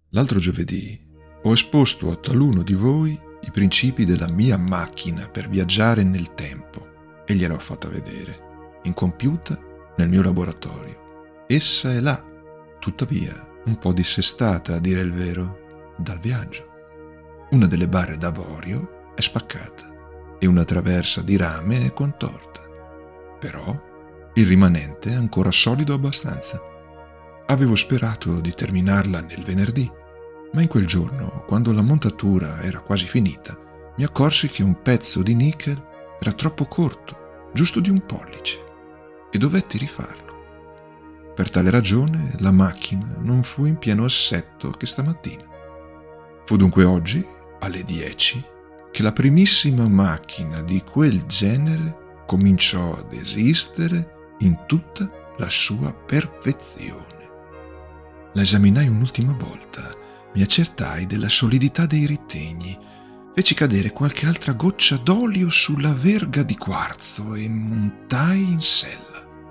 L'altro giovedì ho esposto a taluno di voi i principi della mia macchina per viaggiare nel tempo e gliel'ho fatta vedere, incompiuta, nel mio laboratorio. Essa è là, tuttavia un po' dissestata, a dire il vero, dal viaggio. Una delle barre d'avorio è spaccata e una traversa di rame è contorta. Però il rimanente è ancora solido abbastanza. Avevo sperato di terminarla nel venerdì, ma in quel giorno, quando la montatura era quasi finita, mi accorsi che un pezzo di nickel era troppo corto, giusto di un pollice, e dovetti rifarlo. Per tale ragione la macchina non fu in pieno assetto che stamattina. Fu dunque oggi, alle 10, che la primissima macchina di quel genere cominciò ad esistere in tutta la sua perfezione. La esaminai un'ultima volta, mi accertai della solidità dei ritegni, feci cadere qualche altra goccia d'olio sulla verga di quarzo e montai in sella.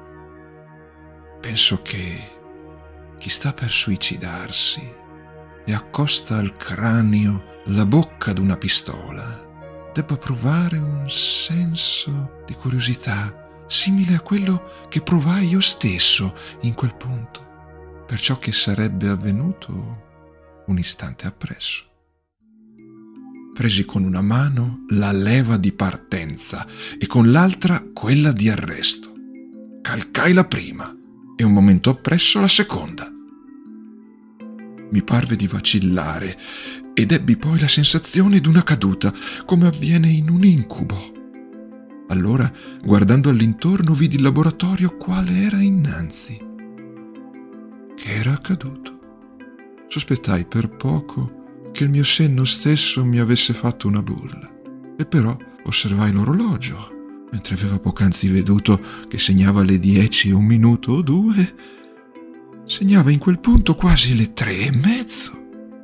Penso che chi sta per suicidarsi e accosta al cranio la bocca d'una pistola debba provare un senso di curiosità simile a quello che provai io stesso in quel punto, per ciò che sarebbe avvenuto un istante appresso. Presi con una mano la leva di partenza e con l'altra quella di arresto. Calcai la prima e un momento appresso la seconda. Mi parve di vacillare ed ebbi poi la sensazione d'una caduta, come avviene in un incubo. Allora, guardando all'intorno, vidi il laboratorio quale era innanzi, che era accaduto. Sospettai per poco che il mio senno stesso mi avesse fatto una burla, e però osservai l'orologio, mentre aveva poc'anzi veduto che segnava le 10 e 1 minuto o 2, segnava in quel punto quasi le 3:30.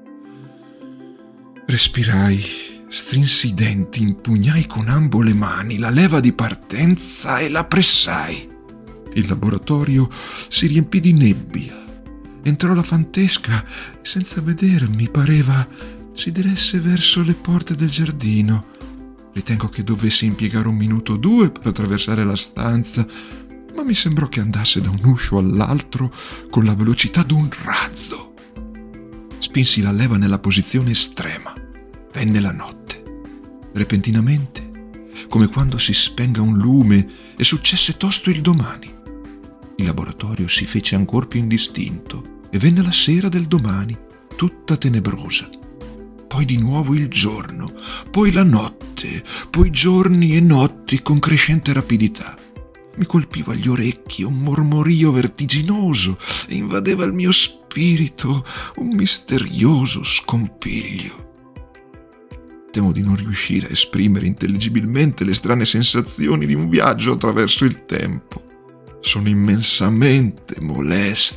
Respirai, strinsi i denti, impugnai con ambo le mani la leva di partenza e la pressai. Il laboratorio si riempì di nebbia. Entrò la fantesca e senza vedermi pareva si diresse verso le porte del giardino. Ritengo che dovessi impiegare 1 minuto o 2 per attraversare la stanza, ma mi sembrò che andasse da un uscio all'altro con la velocità d'un razzo. Spinsi la leva nella posizione estrema. Venne la notte. Repentinamente, come quando si spenga un lume, e successe tosto il domani. Il laboratorio si fece ancor più indistinto e venne la sera del domani, tutta tenebrosa. Poi di nuovo il giorno, poi la notte, poi giorni e notti con crescente rapidità. Mi colpiva agli orecchi un mormorio vertiginoso e invadeva il mio spirito un misterioso scompiglio. Temo di non riuscire a esprimere intelligibilmente le strane sensazioni di un viaggio attraverso il tempo. Sono immensamente moleste.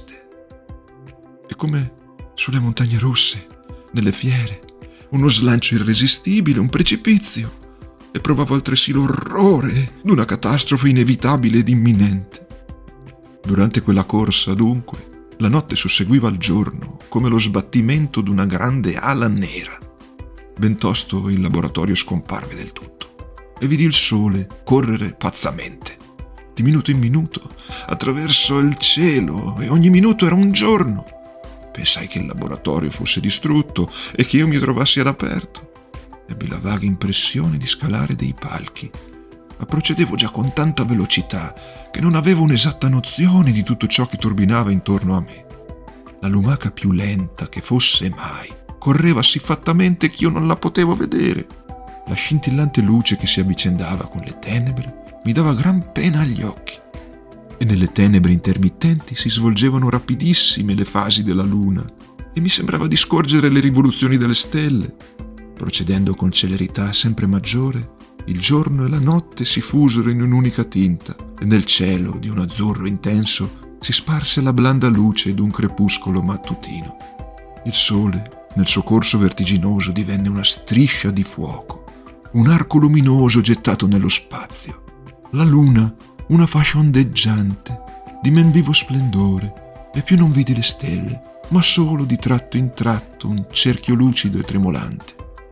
E come sulle montagne russe, nelle fiere, uno slancio irresistibile, un precipizio. E provavo altresì l'orrore d'una catastrofe inevitabile ed imminente. Durante quella corsa, dunque, la notte susseguiva al giorno come lo sbattimento d'una grande ala nera. Ben tosto il laboratorio scomparve del tutto e vidi il sole correre pazzamente, di minuto in minuto, attraverso il cielo, e ogni minuto era un giorno. Pensai che il laboratorio fosse distrutto e che io mi trovassi all'aperto. Ebbi la vaga impressione di scalare dei palchi, ma procedevo già con tanta velocità che non avevo un'esatta nozione di tutto ciò che turbinava intorno a me. La lumaca più lenta che fosse mai correva siffattamente che io non la potevo vedere. La scintillante luce che si avvicendava con le tenebre mi dava gran pena agli occhi, e nelle tenebre intermittenti si svolgevano rapidissime le fasi della luna e mi sembrava di scorgere le rivoluzioni delle stelle. Procedendo con celerità sempre maggiore, il giorno e la notte si fusero in un'unica tinta e nel cielo di un azzurro intenso si sparse la blanda luce d'un crepuscolo mattutino. Il sole, nel suo corso vertiginoso, divenne una striscia di fuoco, un arco luminoso gettato nello spazio. La luna, una fascia ondeggiante, di men vivo splendore, e più non vidi le stelle, ma solo di tratto in tratto un cerchio lucido e tremolante.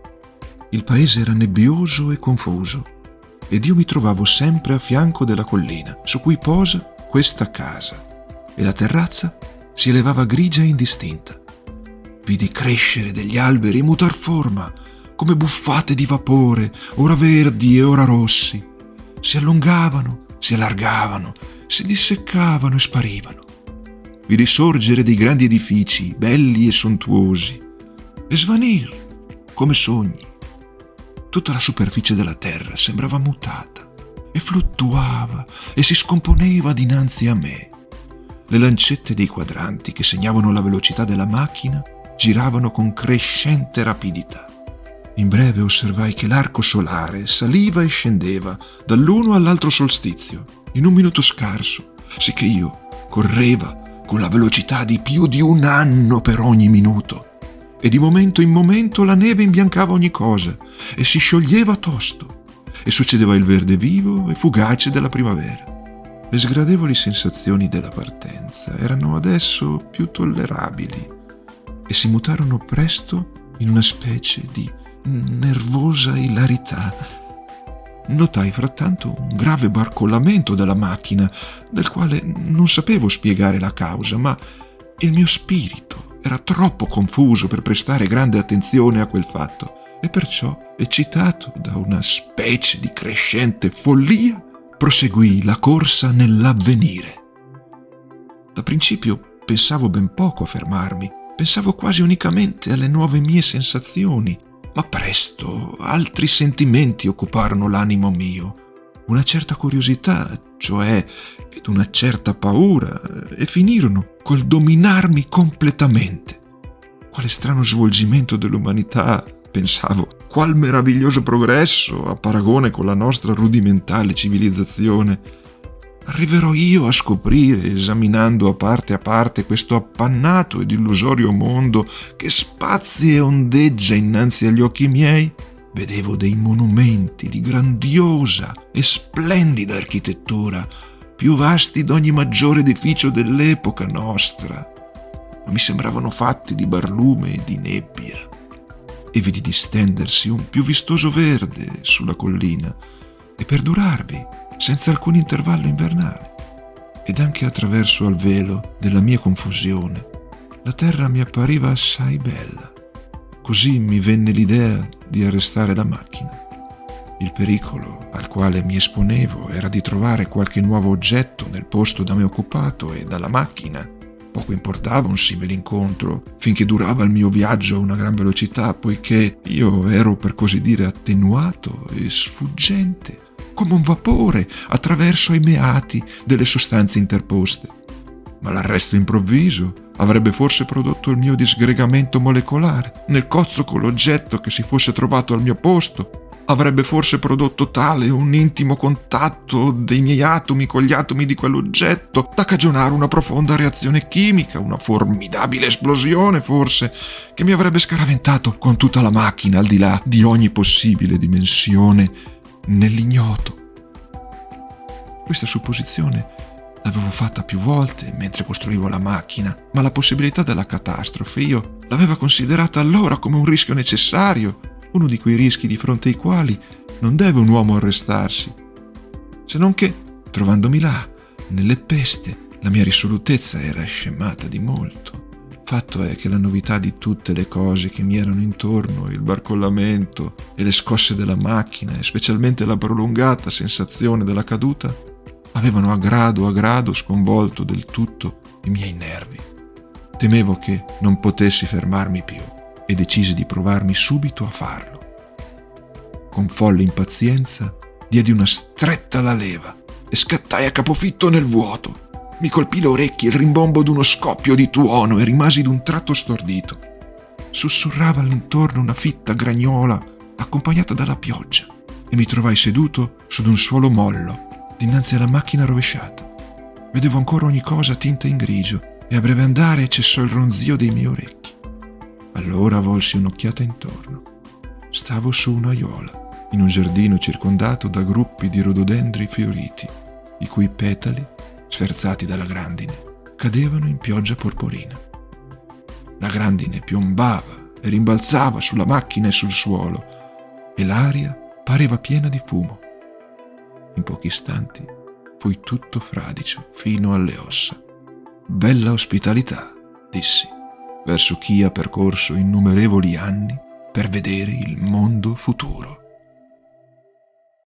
Il paese era nebbioso e confuso, ed io mi trovavo sempre a fianco della collina su cui posa questa casa, e la terrazza si elevava grigia e indistinta. Vidi crescere degli alberi e mutar forma, come buffate di vapore, ora verdi e ora rossi. Si allungavano, si allargavano, si disseccavano e sparivano. Vidi sorgere dei grandi edifici, belli e sontuosi, e svanir come sogni. Tutta la superficie della terra sembrava mutata e fluttuava e si scomponeva dinanzi a me. Le lancette dei quadranti che segnavano la velocità della macchina giravano con crescente rapidità. In breve osservai che l'arco solare saliva e scendeva dall'uno all'altro solstizio in un minuto scarso, sicché io correva con la velocità di più di 1 anno per ogni minuto, e di momento in momento la neve imbiancava ogni cosa e si scioglieva tosto, e succedeva il verde vivo e fugace della primavera. Le sgradevoli sensazioni della partenza erano adesso più tollerabili e si mutarono presto in una specie di nervosa ilarità. Notai frattanto un grave barcollamento della macchina, del quale non sapevo spiegare la causa, ma il mio spirito era troppo confuso per prestare grande attenzione a quel fatto, e perciò, eccitato da una specie di crescente follia, proseguì la corsa nell'avvenire. Da principio pensavo ben poco a fermarmi, pensavo quasi unicamente alle nuove mie sensazioni, ma presto altri sentimenti occuparono l'animo mio, una certa curiosità, cioè, ed una certa paura, e finirono col dominarmi completamente. Quale strano svolgimento dell'umanità, pensavo, qual meraviglioso progresso a paragone con la nostra rudimentale civilizzazione. Arriverò io a scoprire, esaminando a parte questo appannato ed illusorio mondo che spazia e ondeggia innanzi agli occhi miei? Vedevo dei monumenti di grandiosa e splendida architettura, più vasti d'ogni maggiore edificio dell'epoca nostra, ma mi sembravano fatti di barlume e di nebbia, e vidi distendersi un più vistoso verde sulla collina e perdurarvi senza alcun intervallo invernale, ed anche attraverso al velo della mia confusione la terra mi appariva assai bella. Così mi venne l'idea di arrestare la macchina. Il pericolo al quale mi esponevo era di trovare qualche nuovo oggetto nel posto da me occupato, e dalla macchina poco importava un simile incontro finché durava il mio viaggio a una gran velocità, poiché io ero per così dire attenuato e sfuggente, come un vapore attraverso ai meati delle sostanze interposte. Ma l'arresto improvviso avrebbe forse prodotto il mio disgregamento molecolare nel cozzo con l'oggetto che si fosse trovato al mio posto, avrebbe forse prodotto tale un intimo contatto dei miei atomi con gli atomi di quell'oggetto da cagionare una profonda reazione chimica, una formidabile esplosione forse, che mi avrebbe scaraventato con tutta la macchina al di là di ogni possibile dimensione nell'ignoto. Questa supposizione l'avevo fatta più volte mentre costruivo la macchina, ma la possibilità della catastrofe io l'avevo considerata allora come un rischio necessario, uno di quei rischi di fronte ai quali non deve un uomo arrestarsi. Se non che, trovandomi là, nelle peste, la mia risolutezza era scemata di molto. Fatto è che la novità di tutte le cose che mi erano intorno, il barcollamento e le scosse della macchina, e specialmente la prolungata sensazione della caduta, avevano a grado sconvolto del tutto i miei nervi. Temevo che non potessi fermarmi più e decisi di provarmi subito a farlo. Con folle impazienza diedi una stretta alla leva e scattai a capofitto nel vuoto. Mi colpì le orecchie il rimbombo d'uno scoppio di tuono e rimasi d'un tratto stordito. Sussurrava all'intorno una fitta gragnola accompagnata dalla pioggia, e mi trovai seduto su d'un suolo mollo dinanzi alla macchina rovesciata. Vedevo ancora ogni cosa tinta in grigio, e a breve andare cessò il ronzio dei miei orecchi. Allora volsi un'occhiata intorno. Stavo su un'aiuola, in un giardino circondato da gruppi di rododendri fioriti, i cui petali, sferzati dalla grandine, cadevano in pioggia porporina. La grandine piombava e rimbalzava sulla macchina e sul suolo, e l'aria pareva piena di fumo. In pochi istanti fui tutto fradicio fino alle ossa. Bella ospitalità, dissi, verso chi ha percorso innumerevoli anni per vedere il mondo futuro.